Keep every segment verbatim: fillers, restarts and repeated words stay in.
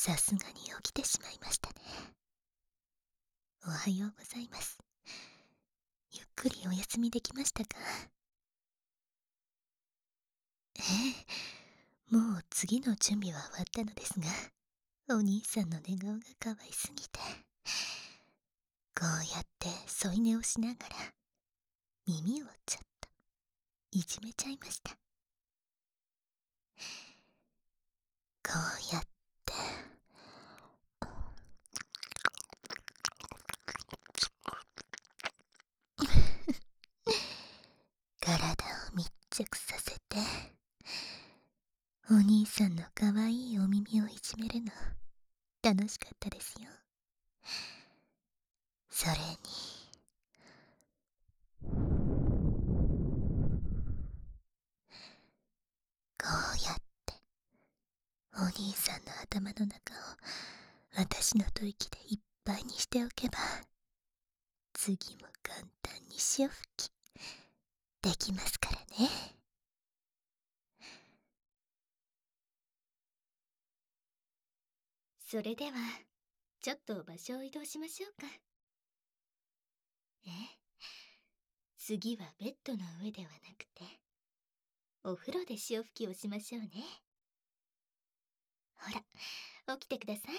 さすがに起きてしまいましたね。おはようございます。ゆっくりお休みできましたか？ええ、もう次の準備は終わったのですが、お兄さんの寝顔が可愛すぎて、こうやって添い寝をしながら耳をちょっといじめちゃいました。こうやって体を密着させて、お兄さんの可愛いお耳をいじめるの楽しかったですよ。それにこうやってお兄さんの頭の中を私の吐息でいっぱいにしておけば、次も簡単に潮吹きできますからね。それではちょっと場所を移動しましょうか。え次はベッドの上ではなくてお風呂で潮吹きをしましょうね。ほら、起きてください。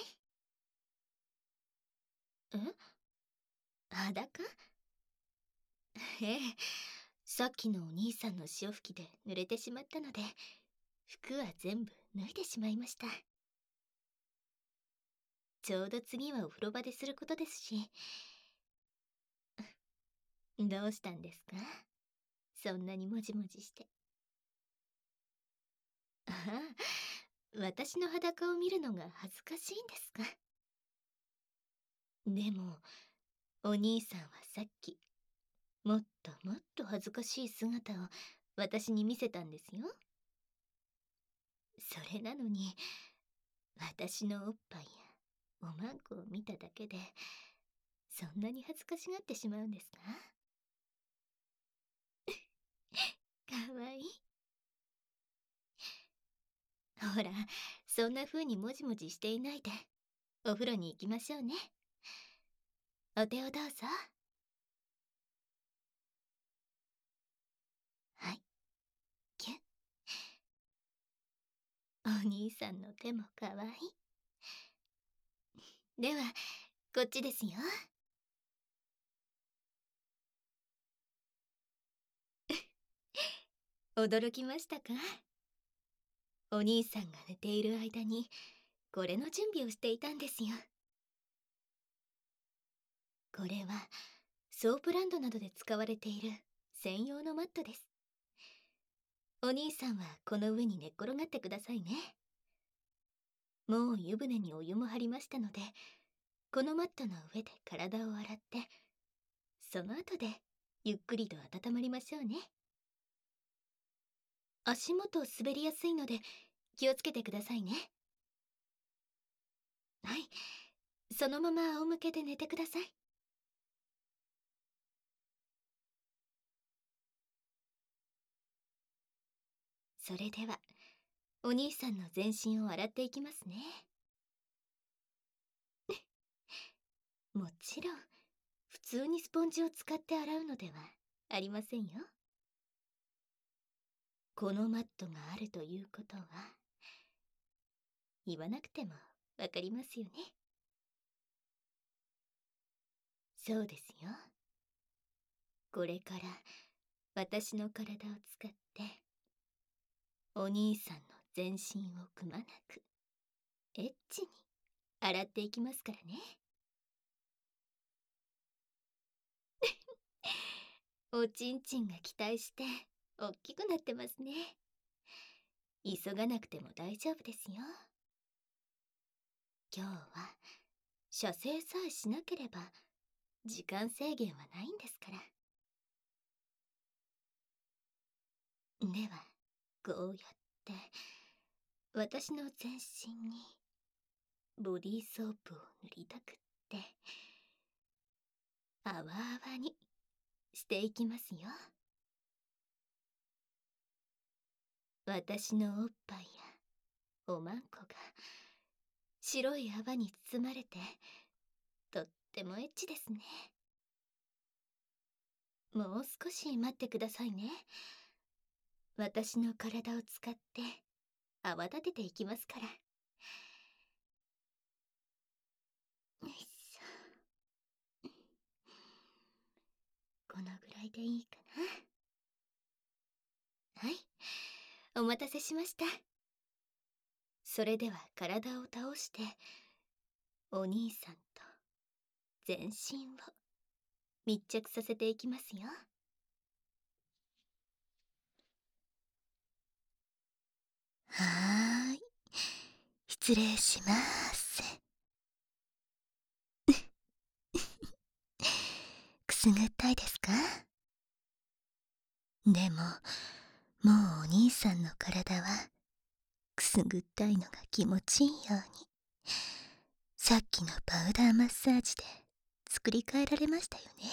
え、裸？ええ、さっきのお兄さんの潮吹きで濡れてしまったので、服は全部脱いでしまいました。ちょうど次はお風呂場ですることですし。どうしたんですか？そんなにもじもじして。ああ、私の裸を見るのが恥ずかしいんですか？でもお兄さんはさっきもっともっと恥ずかしい姿を私に見せたんですよ。それなのに私のおっぱいやおまんこを見ただけでそんなに恥ずかしがってしまうんですか？かわいい。ほら、そんな風にもじもじしていないでお風呂に行きましょうね。お手をどうぞ。はい、キュッ。お兄さんの手もかわいい。ではこっちですよ。驚きましたか？お兄さんが寝ている間にこれの準備をしていたんですよ。これはソープランドなどで使われている専用のマットです。お兄さんはこの上に寝っ転がってくださいね。もう湯船にお湯も張りましたので、このマットの上で体を洗って、その後でゆっくりと温まりましょうね。足元滑りやすいので気をつけてくださいね。はい、そのまま仰向けで寝てください。それではお兄さんの全身を洗っていきますね。もちろん普通にスポンジを使って洗うのではありませんよ。このマットがあるということは言わなくてもわかりますよね。そうですよ。これから私の体を使ってお兄さんの全身をくまなくエッチに洗っていきますからね。おちんちんが期待しておっきくなってますね。急がなくても大丈夫ですよ。今日は射精さえしなければ時間制限はないんですから。ではこうやって私の全身にボディーソープを塗りたくってあわあわにしていきますよ。私のおっぱいやおまんこが白い泡に包まれて、とってもエッチですね。もう少し待ってくださいね。私の体を使って泡立てていきますから。よいしょ。このぐらいでいいかな。はい、お待たせしました。それでは体を倒してお兄さんと全身を密着させていきますよ。はーい、失礼します。くすぐったいですか？でももうお兄さんの体はくすぐったいのが気持ちいいように、さっきのパウダーマッサージで作り変えられましたよね。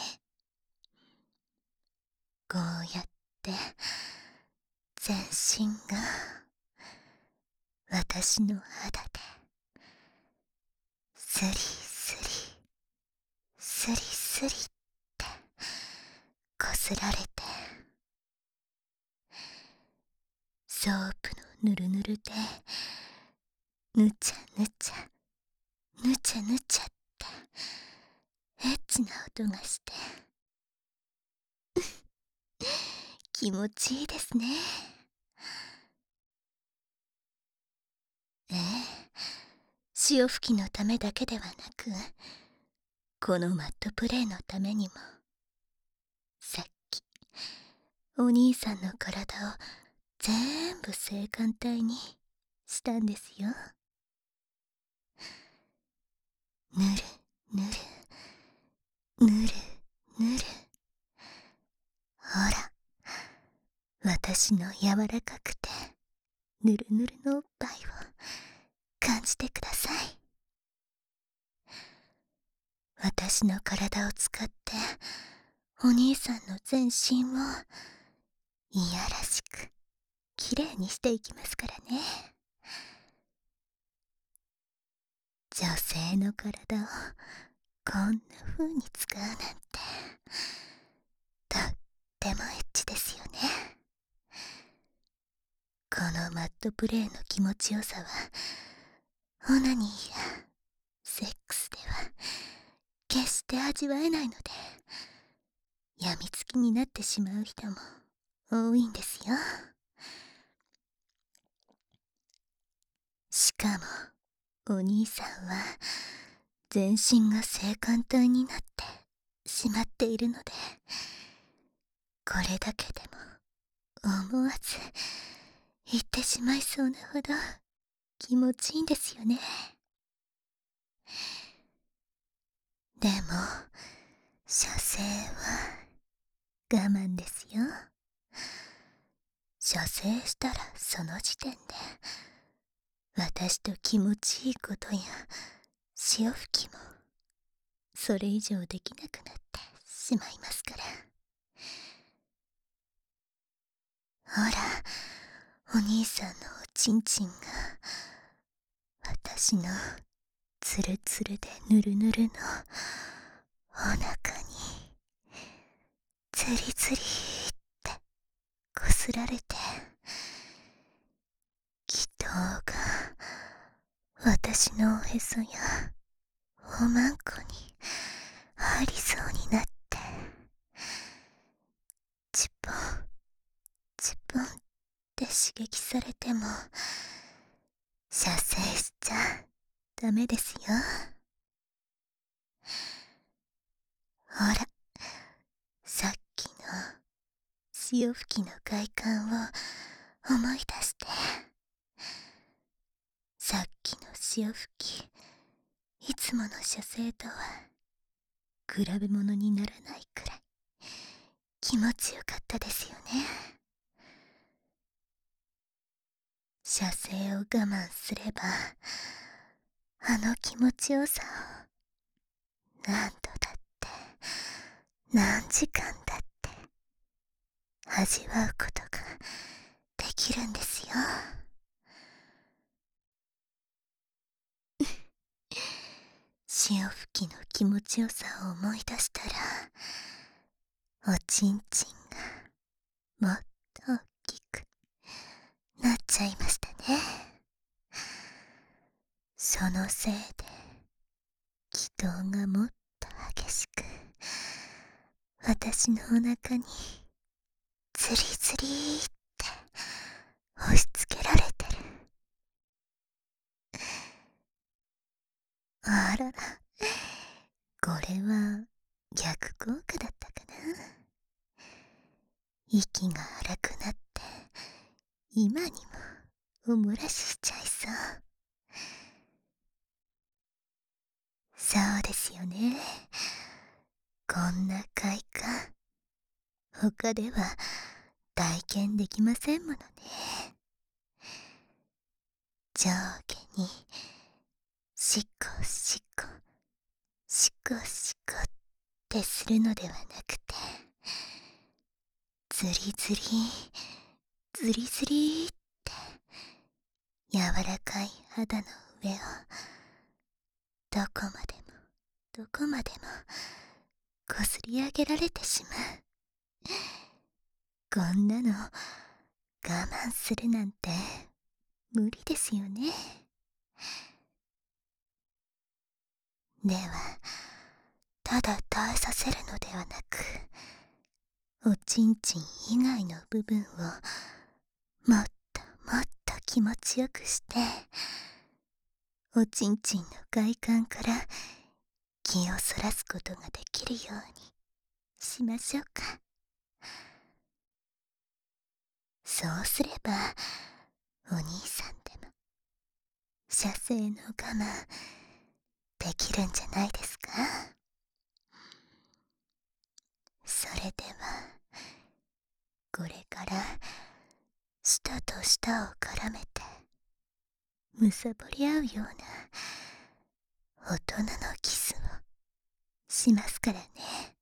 こうやって全身が私の肌でスリスリスリスリってこすられて、ソープのぬるぬるでぬちゃぬちゃぬちゃぬちゃってエッチな音がして気持ちいいですね。ええ、潮吹きのためだけではなく、このマットプレイのためにも、さっきお兄さんの体を全部性感帯にしたんですよ。ぬるぬるぬるぬる。ほら、私の柔らかくてぬるぬるのおっぱいを感じてください。私の体を使ってお兄さんの全身をいやらしくきれいにしていきますからね。女性の体をこんな風に使うなんてとってもエッチですよね。このマットプレイの気持ちよさはオナニーやセックスでは決して味わえないので、やみつきになってしまう人も多いんですよ。しかもお兄さんは全身が性感帯になってしまっているので、これだけでも思わず言ってしまいそうなほど気持ちいいんですよね。でも射精は我慢ですよ。射精したらその時点で私と気持ちいいことや潮吹きもそれ以上できなくなってしまいますから。ほら、お兄さんのおちんちんが私のツルツルでヌルヌルのお腹にツリツリってこすられて、気筒が私のおへそやおまんこに入りそうになって、チポンチポンって刺激されても射精しちゃダメですよ。ほら、さっきの潮吹きの快感を思い出して。さっきの潮吹き、いつもの射精とは比べ物にならないくらい気持ちよかったですよね。射精を我慢すればあの気持ちよさを何度だって何時間だって味わうことができるんですよ。 きの気持ちよさを思い出したら、おちんちんがもっと大きくなっちゃいましたね。そのせいで気道がもっと激しく、私のお腹にズリズリーって押し付けられてる。あらら、これは逆効果だったかな。息が荒くなって今にもお漏らししちゃいそう。そうですよね。こんな快感、他では体験できませんものね。上下にシコシコシコシコってするのではなくて、ズリズリズリズリって柔らかい肌の上をどこまでもどこまでもこすり上げられてしまう。こんなの我慢するなんて無理ですよね。ではただ耐えさせるのではなく、おちんちん以外の部分をもっともっと気持ちよくして、おちんちんの外観から気をそらすことができるようにしましょうか。そうすればお兄さんでも射精の我慢できるんじゃないですか。それではこれから舌と舌を絡めてむさぼり合うような大人のキスをしますからね。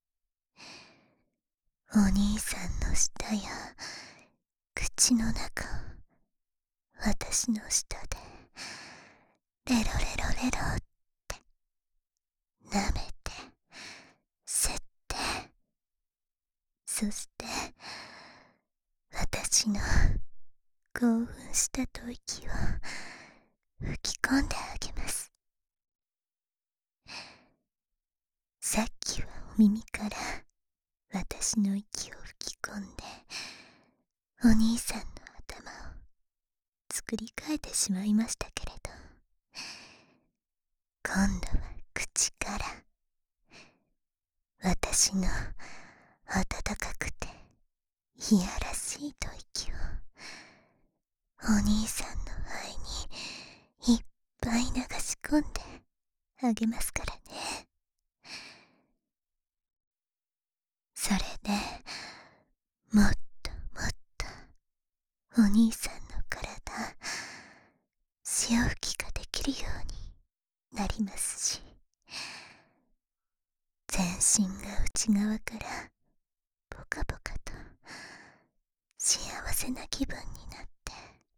お兄さんの舌や口の中を私の舌でレロレロレロって舐めて吸って、そして私の興奮した吐息を吹き込んであげます。さっきはお耳から私の息を吹き込んでお兄さんの頭を作り変えてしまいましたけれど、今度は口から私の暖かくていやらしい吐息をお兄さんの肺にいっぱい流し込んであげますからね。それでもっともっとお兄さんの体潮吹きができるようになりますし、全身が内側からポカポカと幸せな気分になって、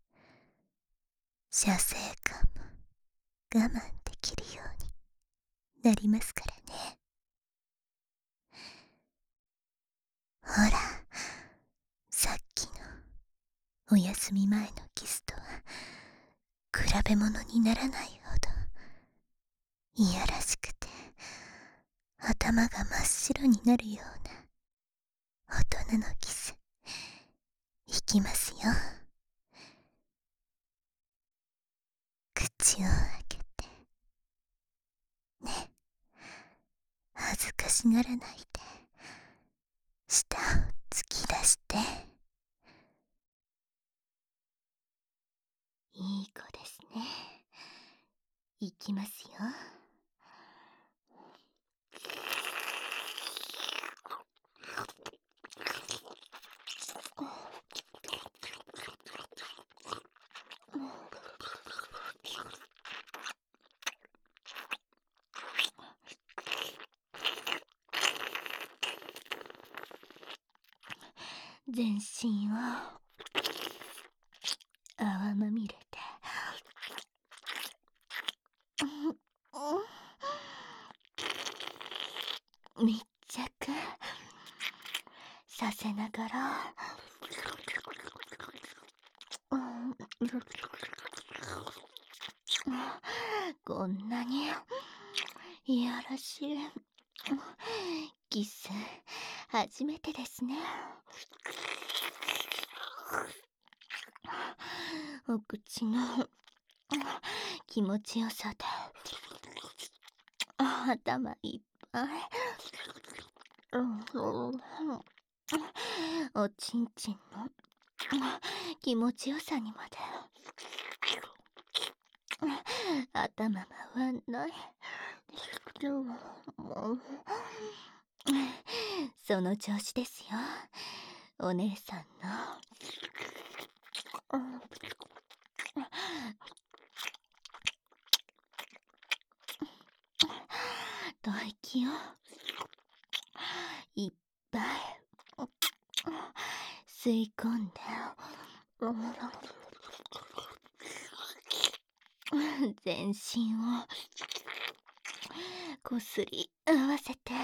射精感も我慢できるようになりますからね。ほら、さっきのお休み前のキスとは比べ物にならないほどいやらしくて頭が真っ白になるような大人のキス、いきますよ。口を開けてね、恥ずかしがらないで舌を突き出して。いい子ですね。いきますよ。全身を泡まみれてこんなにいやらしいキス初めてですね。お口の気持ちよさで頭いっぱい。おちんちんの気持ちよさにまで頭回んない。その調子ですよ、お姉さんの。吐息をいっぱい吸い込んで、全身をこすり合わせて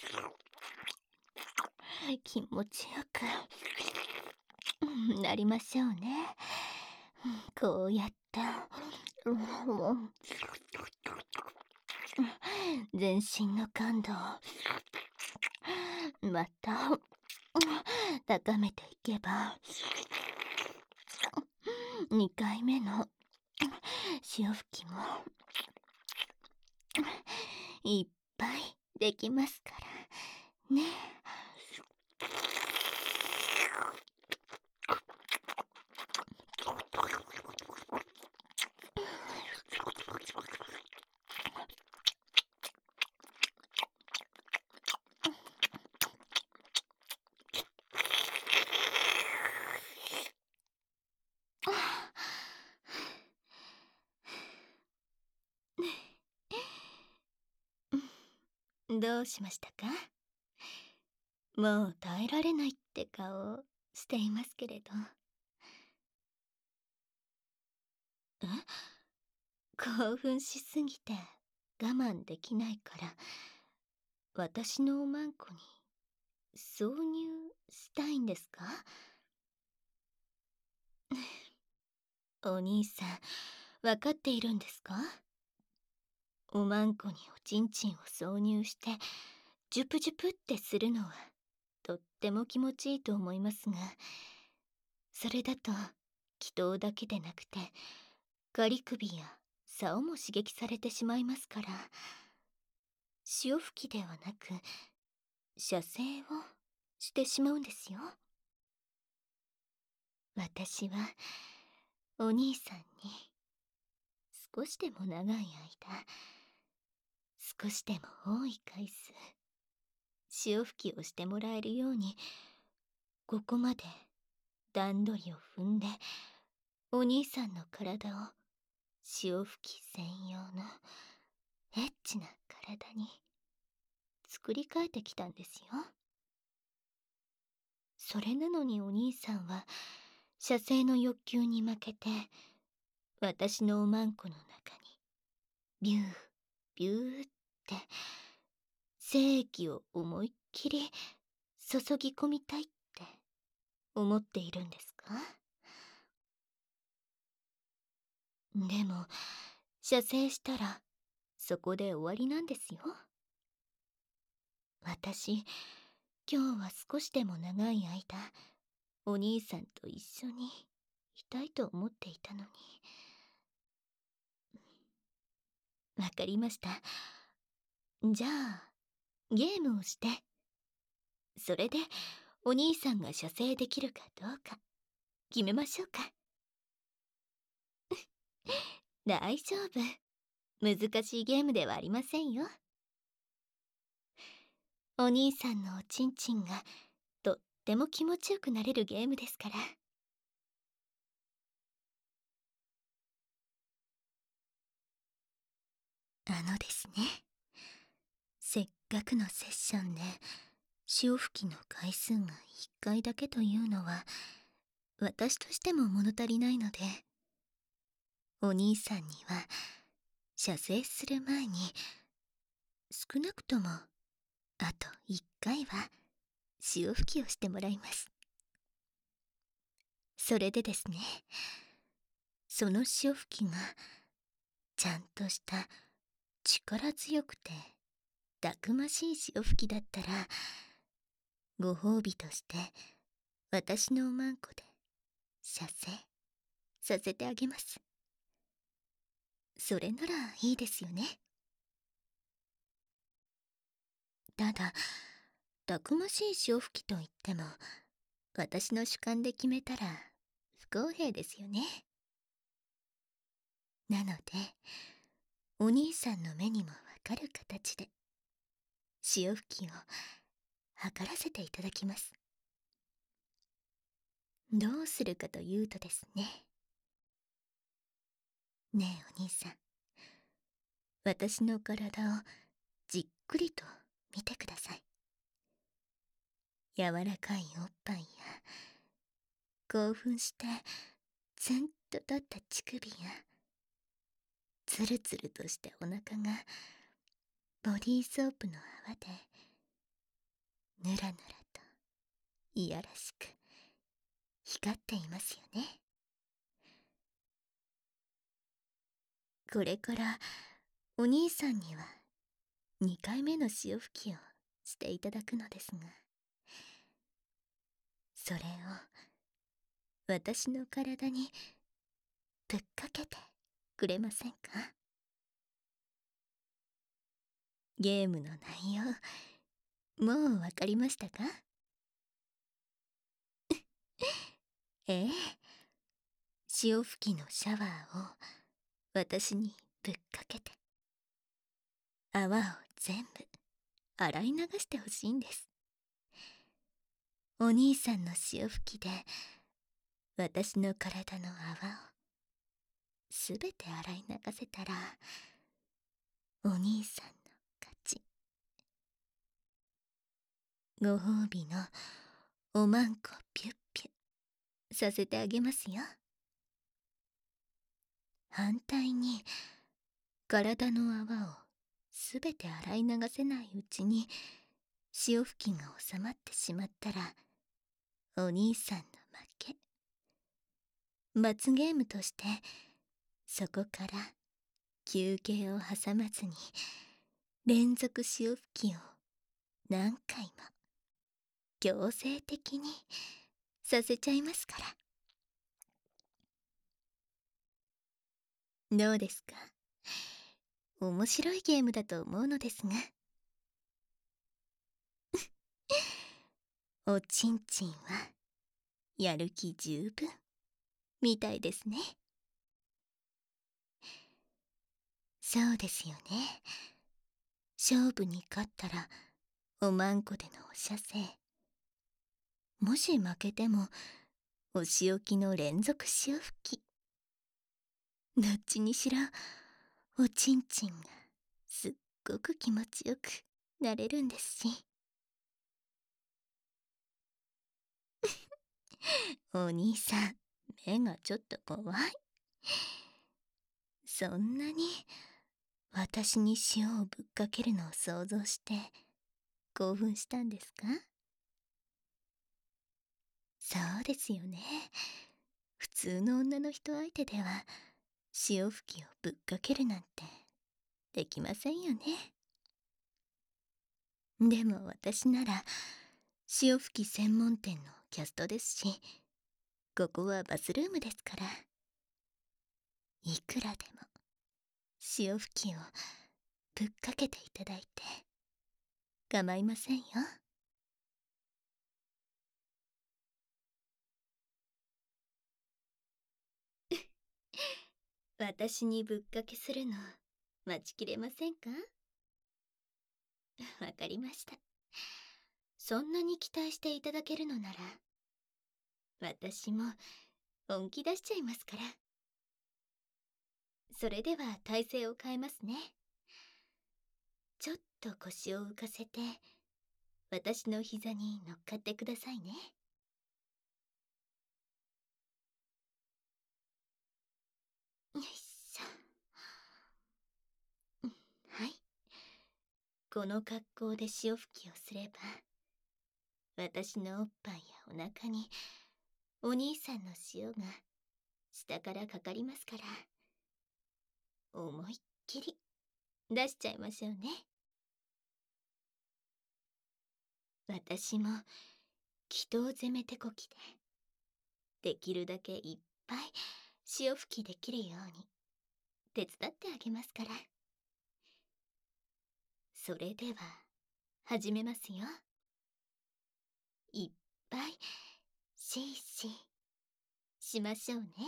気持ちよくなりましょうね。こうやって全身の感度をまた高めていけば、にかいめの潮吹きもいっぱいできますからね。どうしましたか？もう耐えられないって顔をしていますけれど。え？興奮しすぎて我慢できないから私のおまんこに挿入したいんですか？お兄さん、わかっているんですか？おまんこにおちんちんを挿入してジュプジュプってするのはとっても気持ちいいと思いますが、それだと気筒だけでなくて仮首や竿も刺激されてしまいますから、潮吹きではなく射精をしてしまうんですよ。私はお兄さんに少しでも長い間、少しでも多い回数潮吹きをしてもらえるように、ここまで段取りを踏んでお兄さんの体を潮吹き専用のエッチな体に作り変えてきたんですよ。それなのにお兄さんは射精の欲求に負けて私のおまんこの中にビュービューって精液を思いっきり注ぎ込みたいって思っているんですか？でも射精したらそこで終わりなんですよ。私、今日は少しでも長い間お兄さんと一緒にいたいと思っていたのに。わかりました。じゃあゲームをしてそれでお兄さんが射精できるかどうか決めましょうか。大丈夫、難しいゲームではありませんよ。お兄さんのおちんちんがとっても気持ちよくなれるゲームですから。あのですね、せっかくのセッションで潮吹きの回数がいっかいだけというのは私としても物足りないので、お兄さんには射精する前に少なくともあといっかいは潮吹きをしてもらいます。それでですね、 その潮吹きがちゃんとした力強くてたくましい潮吹きだったら、ご褒美として私のおまんこで射精させてあげます。それならいいですよね。ただ、たくましい潮吹きといっても、私の主観で決めたら不公平ですよね。なので、お兄さんの目にもわかる形で潮吹きを測らせていただきます。どうするかというとですね。ねえお兄さん、私の体をじっくりと見てください。柔らかいおっぱいや興奮してツンと立った乳首やツルツルとしたお腹がボディーソープの泡でぬらぬらといやらしく光っていますよね。これからお兄さんにはにかいめの潮吹きをしていただくのですが、それを私の体にぶっかけてくれませんか？ゲームの内容、もうわかりましたか？ええ、潮吹きのシャワーを私にぶっかけて泡を全部洗い流してほしいんです。お兄さんの潮吹きで私の体の泡をすべて洗い流せたらお兄さんの勝ち。ご褒美のおまんこピュッピュさせてあげますよ。反対に体の泡をすべて洗い流せないうちに潮吹きが収まってしまったらお兄さんの負け。罰ゲームとしてそこから休憩を挟まずに連続潮吹きを何回も強制的にさせちゃいますから。どうですか？面白いゲームだと思うのですがおちんちんはやる気十分みたいですね。そうですよね。勝負に勝ったらおまんこでのお射精、もし負けてもお仕置きの連続潮吹き。どっちにしろおちんちんがすっごく気持ちよくなれるんですしお兄さん、目がちょっと怖い。そんなに私に塩をぶっかけるのを想像して興奮したんですか？そうですよね。普通の女の人相手では潮吹きをぶっかけるなんてできませんよね。でも私なら潮吹き専門店のキャストですし、ここはバスルームですから、いくらでも潮吹きをぶっかけていただいて構いませんよ。私にぶっかけするの待ちきれませんか？わかりました。そんなに期待していただけるのなら私も本気出しちゃいますから。それでは体勢を変えますね。ちょっと腰を浮かせて私の膝に乗っかってくださいね。よいしょ。はい。この格好で潮吹きをすれば私のおっぱいやお腹にお兄さんの潮が下からかかりますから、思いっきり出しちゃいましょうね。私も祈祷攻め手こきで、できるだけいっぱい潮吹きできるように手伝ってあげますから。それでは始めますよ。いっぱいシーシーしましょうね。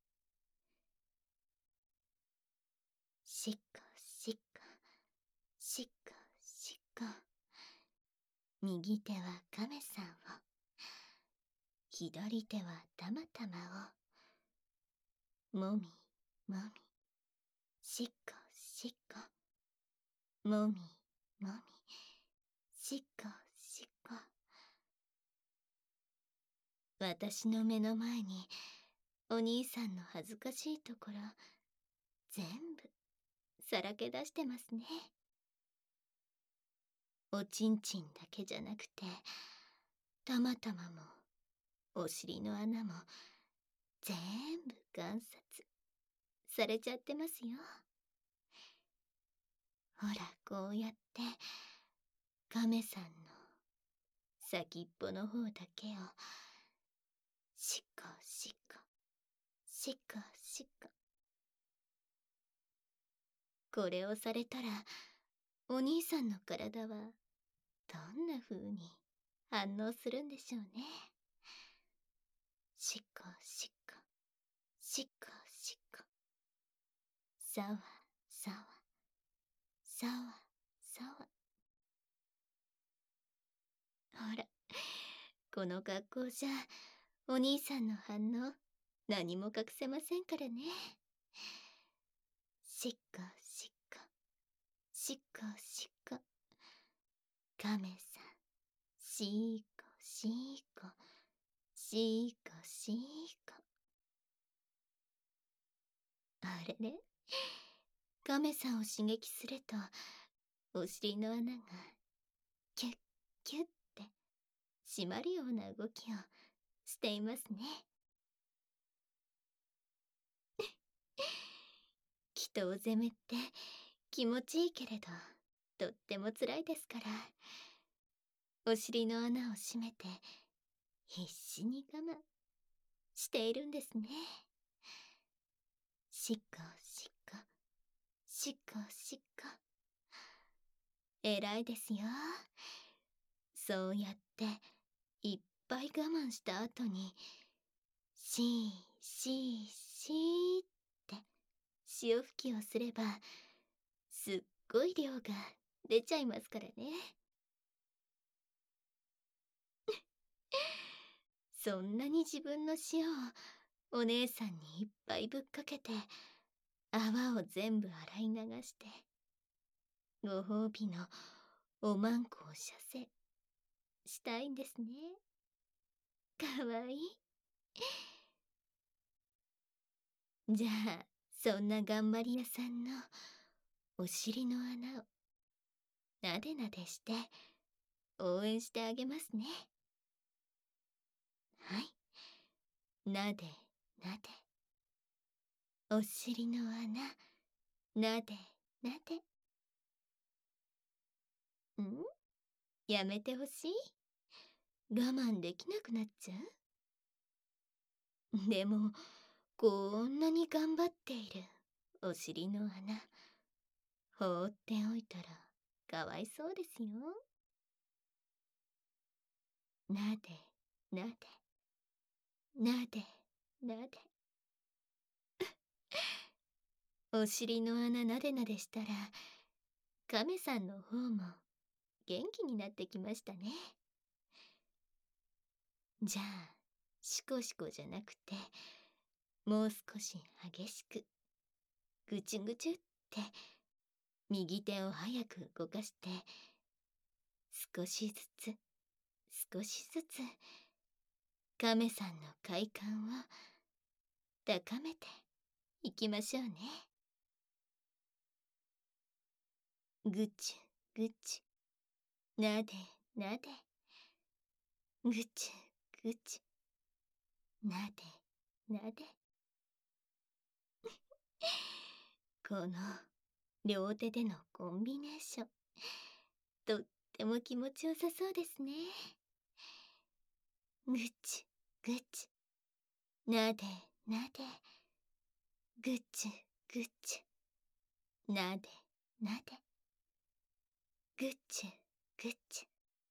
しっこしっこしっこしっこ。右手は亀さんを、左手はたまたまを、もみもみ、しっこしっこ、もみもみ、しっこしっこ。私の目の前にお兄さんの恥ずかしいところ全部さらけ出してますね。おちんちんだけじゃなくて、たまたまもお尻の穴も全部観察されちゃってますよ。ほら、こうやって亀さんの先っぽの方だけをしっこしっこしっこしっこ。これをされたらお兄さんの体はどんな風に反応するんでしょうね。しっこしっこしっこしっこ、さわさわさわさわ。ほら、この格好じゃお兄さんの反応何も隠せませんからね。しっこしっこしっこしっこ、亀さんしーこしーこしーこしーこ。あれれ、亀さんを刺激するとお尻の穴がキュッキュッって締まるような動きをしていますね。祈祷攻めって気持ちいいけれどとっても辛いですから、お尻の穴を閉めて必死に我慢しているんですね。しっこしっこしっこしっこ。偉いですよ。そうやっていっぱい我慢した後にシーシーシーって潮吹きをすればすっごい量が出ちゃいますからね。そんなに自分の塩をお姉さんにいっぱいぶっかけて泡を全部洗い流してご褒美のおまんこを射精したいんですね。かわいい。じゃあそんな頑張り屋さんのお尻の穴をなでなでして応援してあげますね。はい、なでなで、お尻の穴なでなで。ん？やめてほしい？我慢できなくなっちゃう？でもこんなに頑張っているお尻の穴放っておいたらかわいそうですよ。なでなでなでなで。お尻の穴なでなでしたら亀さんの方も元気になってきましたね。じゃあシコシコじゃなくてもう少し激しくぐちゅぐちゅって右手を早く動かして少しずつ少しずつ亀さんの快感を高めていきましょうね。ぐちゅぐちゅなでなで、ぐちゅぐちゅなでなで。 この両手でのコンビネーション、とっても気持ちよさそうですね。ぐちぐち、なでなで、ぐちぐち、なでなで、ぐちぐち。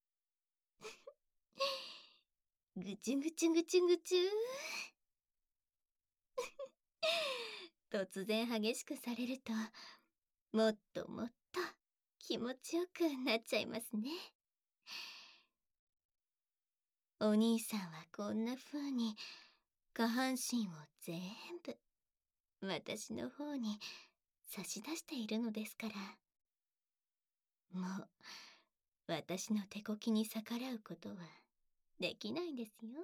ぐちゅぐちゅぐちゅぐちゅ突然激しくされると、もっともっと気持ちよくなっちゃいますね。お兄さんはこんな風に下半身を全部私の方に差し出しているのですから、もう私の手こきに逆らうことはできないんですよ。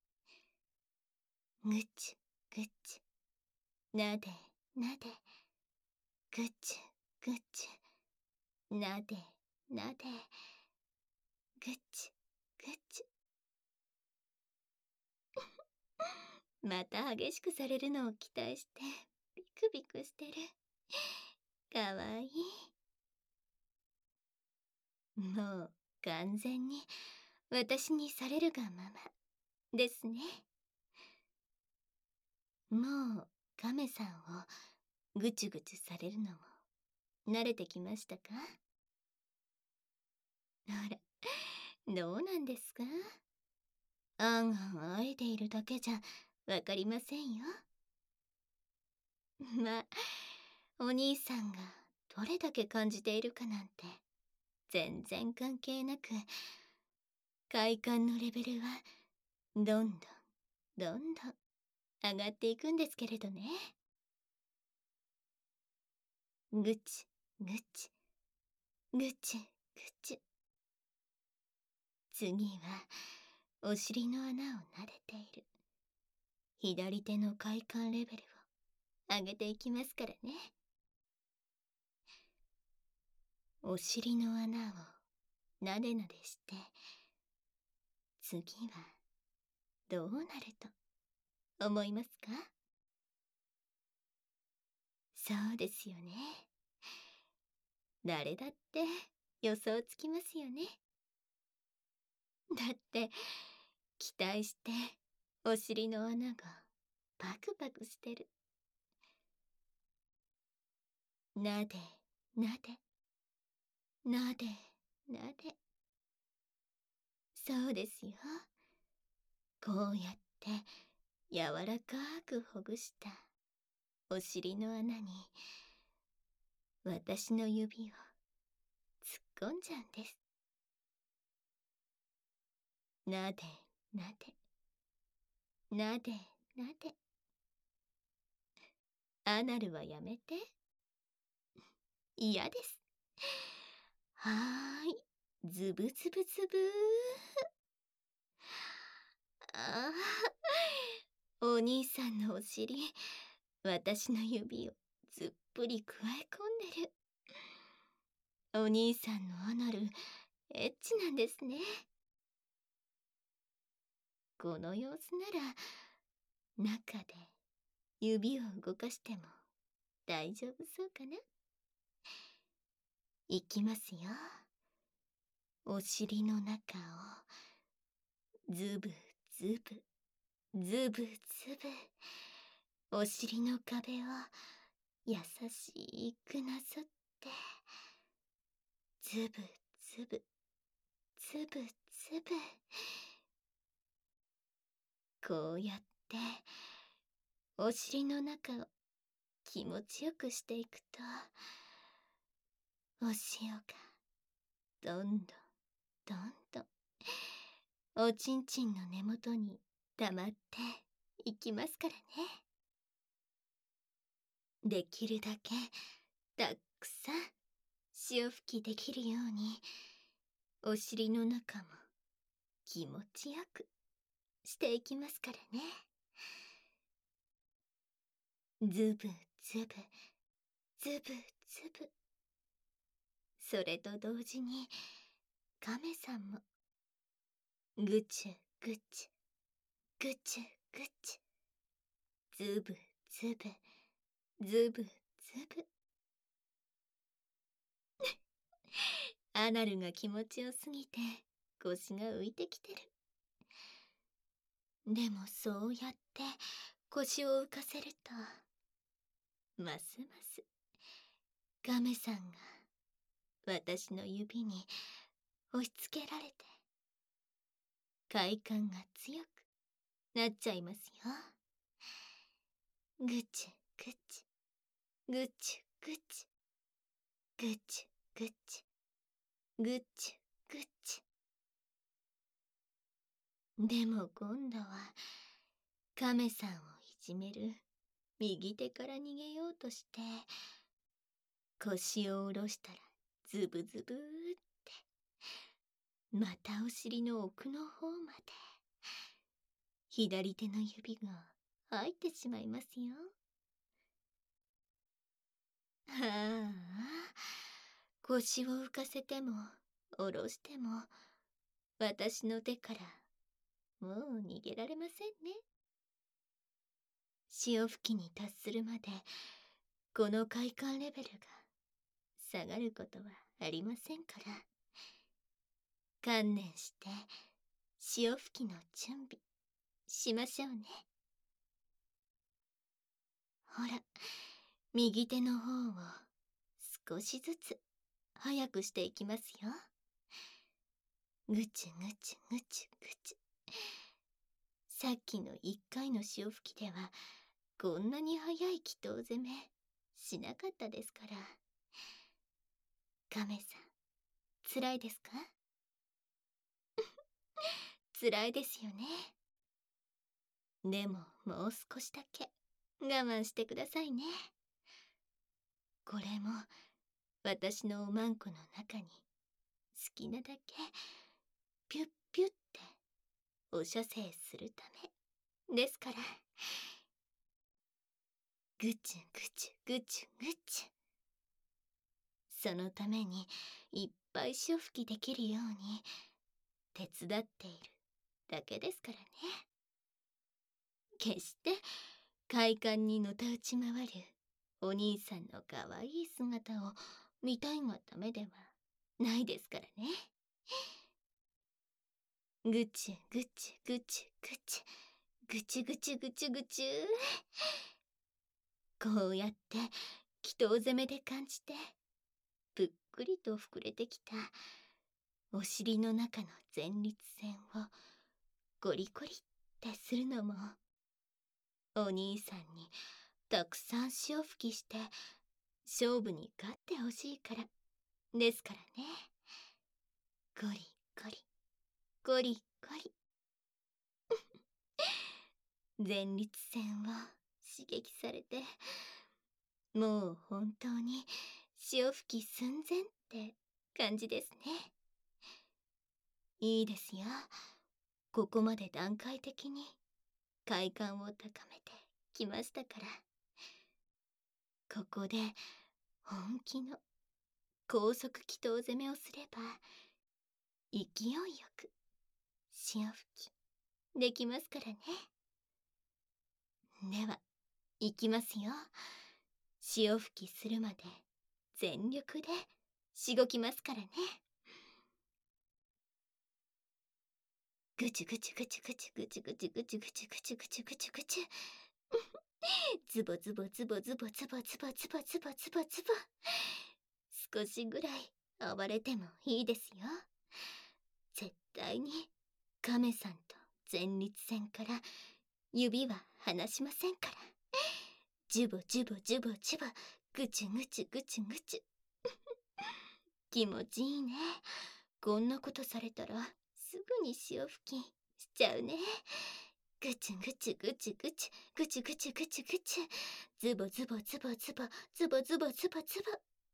ぐちぐち、なでなで、ぐちぐち、なでなで、ぐちぐち。また激しくされるのを期待してビクビクしてる。かわいい。もう完全に私にされるがままですね。もう亀さんをぐちゅぐちゅされるのも慣れてきましたか？あら、どうなんですか？あんあんあえているだけじゃわかりませんよ。まあ、お兄さんがどれだけ感じているかなんて全然関係なく、快感のレベルはどんどんどんどん上がっていくんですけれどね。ぐちぐち、ぐちぐち。次はお尻の穴を撫でている左手の快感レベルを上げていきますからね。お尻の穴をなでなでして、次はどうなると思いますか？そうですよね。誰だって予想つきますよね。だって期待してお尻の穴がパクパクしてる。なでなで、なでなで。そうですよ。こうやって柔らかくほぐしたお尻の穴に私の指を突っ込んじゃうんです。なでなで、なでなで。アナルはやめて。嫌です。はーい、ズブズブズブー。ああ、お兄さんのお尻、私の指をずっぷりくわえ込んでる。お兄さんのアナル、エッチなんですね。この様子なら、中で指を動かしても大丈夫そうかな？いきますよ。お尻の中をズブズブ、ズブズブ、お尻の壁を優しくなぞって、ズブズブ、ズブズブ。こうやってお尻の中を気持ちよくしていくと、お塩がどんどんどんどんおちんちんの根元に溜まっていきますからね。できるだけたくさん潮吹きできるように、お尻の中も気持ちよくしていきますからね。ズブズブ、ズブズブ。それと同時に亀さんもぐちゅぐちゅ、ぐちゅぐちゅ、ズブズブ、ズブズブ。 アナルが気持ちよすぎて腰が浮いてきてる。でもそうやって腰を浮かせると、ますますガメさんが私の指に押し付けられて快感が強くなっちゃいますよ。ぐちゅぐちゅぐちゅぐちゅぐちゅぐちゅぐちゅぐちゅ。でも今度はカメさんをいじめる右手から逃げようとして腰を下ろしたらズブズブーってまたお尻の奥の方まで左手の指が入ってしまいますよ。はあ、腰を浮かせても下ろしても私の手からもう逃げられませんね。潮吹きに達するまでこの快感レベルが下がることはありませんから、観念して潮吹きの準備しましょうね。ほら、右手の方を少しずつ早くしていきますよ。ぐちゅぐちゅぐちゅぐちゅ。さっきの一回の潮吹きではこんなに早い祈祷攻めしなかったですから。カメさん、辛いですか？辛いですよね。でももう少しだけ我慢してくださいね。これも私のおまんこの中に好きなだけピュッピュッってお射精するためですから。ぐちゅぐちゅぐちゅぐちゅ。そのためにいっぱい潮吹きできるように手伝っているだけですからね。決して快感にのたうち回るお兄さんのかわいい姿を見たいがためではないですからね。ぐちゅぐちゅぐちゅぐちゅぐちゅぐちゅぐちゅぐちゅ。こうやって祈祷攻めで感じてぷっくりと膨れてきたお尻の中の前立腺をゴリゴリってするのもお兄さんにたくさん潮吹きして勝負に勝ってほしいからですからね。ゴリゴリゴリゴリ前立腺を刺激されて、もう本当に潮吹き寸前って感じですね。いいですよ。ここまで段階的に快感を高めてきましたから。ここで本気の高速祈祷攻めをすれば勢いよく潮吹きできますからね。では行きますよ。潮吹きするまで全力でしごきますからね。ぐちゅぐちゅぐちゅぐちゅぐちゅぐちゅぐちゅぐちゅぐちゅぐちゅぐちゅぐちゅ。ズボズボズボズボズボズボズボズボズボズボ。少しぐらい暴れてもいいですよ。絶対にカメさんと前立腺から指は離しませんから。ジュボジュボジュボジュボ、ぐちゅぐちゅぐちゅぐちゅ。気持ちいいね。こんなことされたらすぐに潮吹きしちゃうね。ぐちゅぐちゅぐちゅぐちゅぐちゅぐちゅぐちゅぐちゅ。ズボズボズボズボズボズボズボズボ。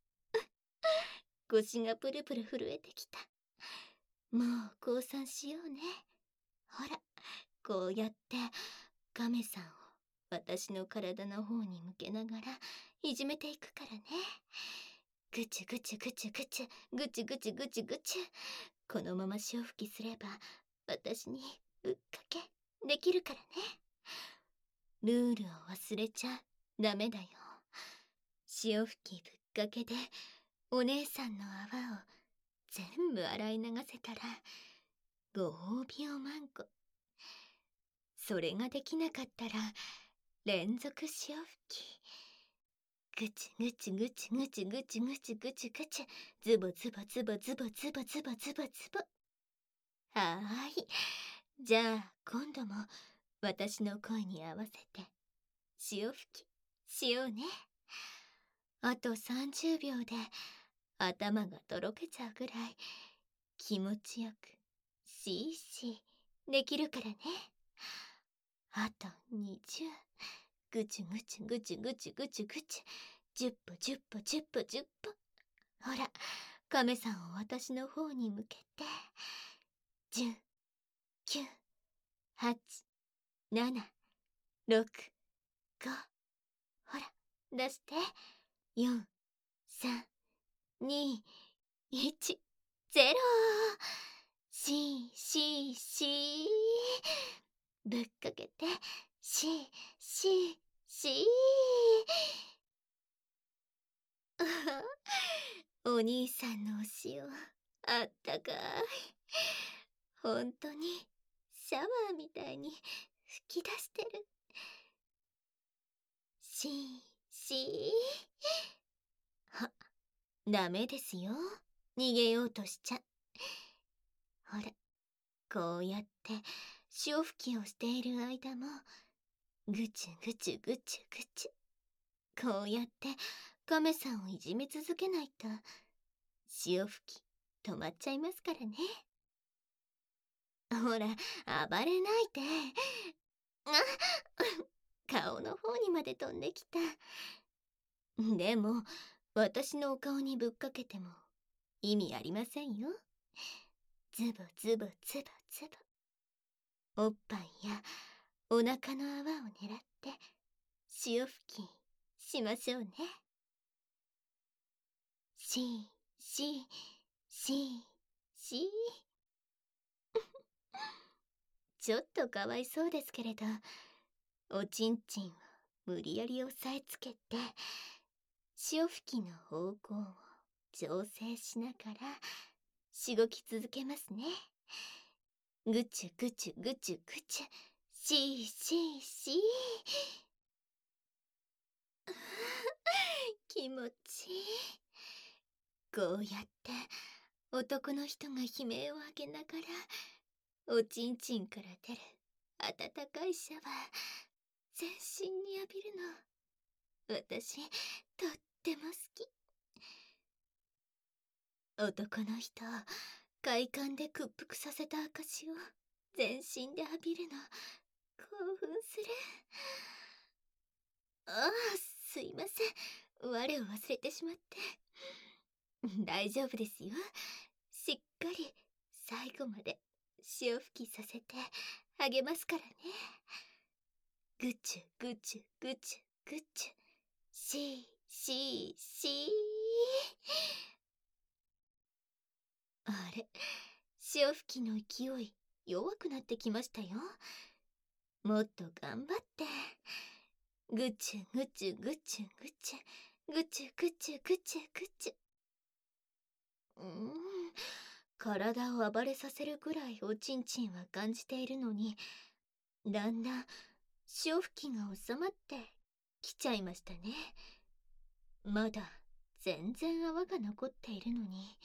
腰がプルプル震えてきた。もう降参しようね。ほら、こうやってカメさんを私の体の方に向けながらいじめていくからね。ぐちゅぐちゅぐちゅぐちゅぐちゅぐちゅぐちゅぐちゅ。このまま潮吹きすれば私にぶっかけできるからね。ルールを忘れちゃダメだよ。潮吹きぶっかけでお姉さんの泡を全部洗い流せたらご褒美をマンコ。それができなかったら連続潮吹き。ぐちぐちぐちぐちぐちぐちぐちぐち、ズボズボズボズボズボズボズボズボ。はーい、じゃあ今度も私の声に合わせて潮吹きしようね。あとさんじゅうびょうで頭がとろけちゃうぐらい気持ちよくシーシーできるからね。あとにじゅう、ぐちぐちぐちぐちぐちぐち、じゅっぽじゅっぽじゅっぽじゅっぽ。ほら、亀さんを私の方に向けて、じゅう、きゅう、はち、なな、ろく、ご。ほら、出して。よん、さん、に、いち、ゼロ。シーシーシー。ぶっかけて、シーシーシー。お兄さんのお塩、あったかい。ほんとにシャワーみたいに吹き出してる。シーシー。は、ダメですよ。逃げようとしちゃ。ほら、こうやって潮吹きをしている間も、ぐちゅぐちゅぐちゅぐちゅ。こうやって亀さんをいじめ続けないと、潮吹き止まっちゃいますからね。ほら、暴れないで。あ顔の方にまで飛んできた。でも、私のお顔にぶっかけても意味ありませんよ。ズボズボズボズボ。おっぱいやお腹の泡を狙って潮吹きしましょうね。シーシーシーシー。ちょっとかわいそうですけれど、おちんちんを無理やり押さえつけて潮吹きの方向を調整しながらしごき続けますね。ぐちゅぐちゅぐちゅぐちゅ、シーシーシー。気持ちいい。こうやって男の人が悲鳴を上げながらおちんちんから出る温かいシャワー全身に浴びるの、私とっても好き。男の人を快感で屈服させた証を全身で浴びるの興奮する。ああ、すいません、我を忘れてしまって。大丈夫ですよ。しっかり最後まで潮吹きさせてあげますからね。ぐちゅぐちゅぐちゅぐちゅ、シーシーシー。あれ、潮吹きの勢い弱くなってきましたよ。もっと頑張って。ぐちゅぐちゅぐちゅぐちゅぐちゅぐちゅぐちゅぐちゅ。うーん、体を暴れさせるぐらいおちんちんは感じているのに、だんだん潮吹きが収まってきちゃいましたね。まだ全然泡が残っているのに。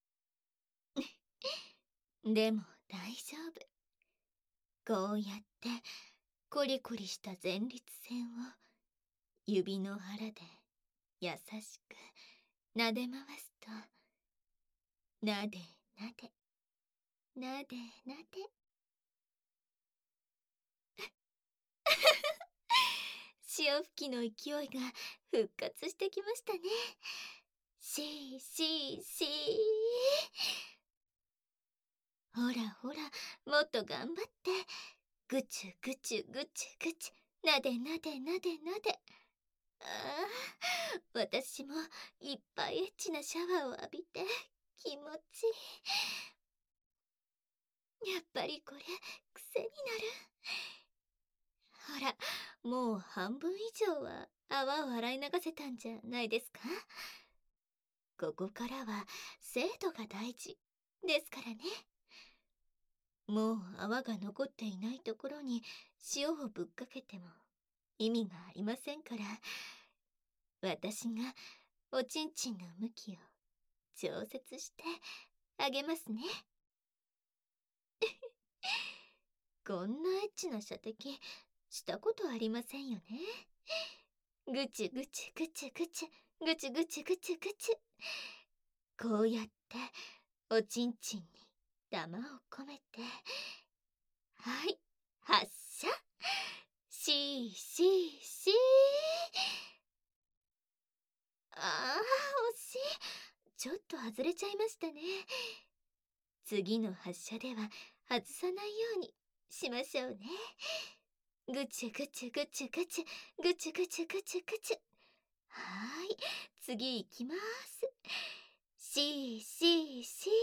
でも大丈夫。こうやってコリコリした前立腺を指の腹で優しく撫で回すと、なでなでなでなで。潮吹きの勢いが復活してきましたね。シーシーシー。ほらほら、もっと頑張って。ぐちゅぐちゅぐちゅぐちゅ、なでなでなでなで。ああ、私もいっぱいエッチなシャワーを浴びて気持ちいい。やっぱりこれ癖になる。ほら、もう半分以上は泡を洗い流せたんじゃないですか。 ここからは精度が大事ですからね。もう泡が残っていないところに塩をぶっかけても意味がありませんから、私がおちんちんの向きを調節してあげますね。こんなエッチな射的したことありませんよね。ぐちぐちぐちぐちぐちぐちぐちぐち、こうやっておちんちんに玉を込めて、はい、発射。しーしーしー。あー、惜しい。ちょっと外れちゃいましたね。次の発射では外さないようにしましょうね。ぐちぐちぐちぐちぐちぐちぐちぐち。はーい、次行きます。しーしーしー。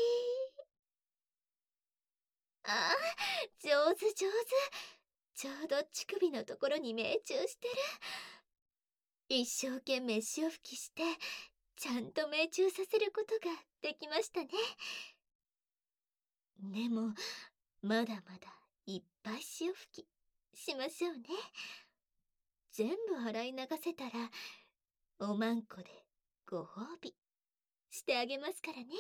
あー、上手上手。ちょうど乳首のところに命中してる。一生懸命潮吹きしてちゃんと命中させることができましたね。でもまだまだいっぱい潮吹きしましょうね。全部洗い流せたらおまんこでご褒美してあげますからね。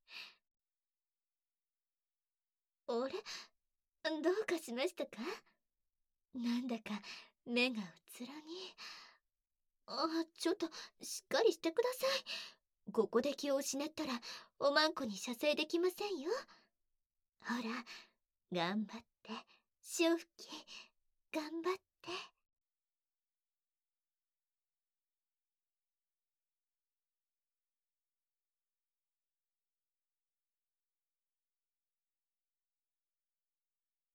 あれ、どうかしましたか？なんだか目がうつろに。あ、ちょっとしっかりしてください。ここで気を失ったらおまんこに射精できませんよ。ほら、頑張って潮吹き、頑張って。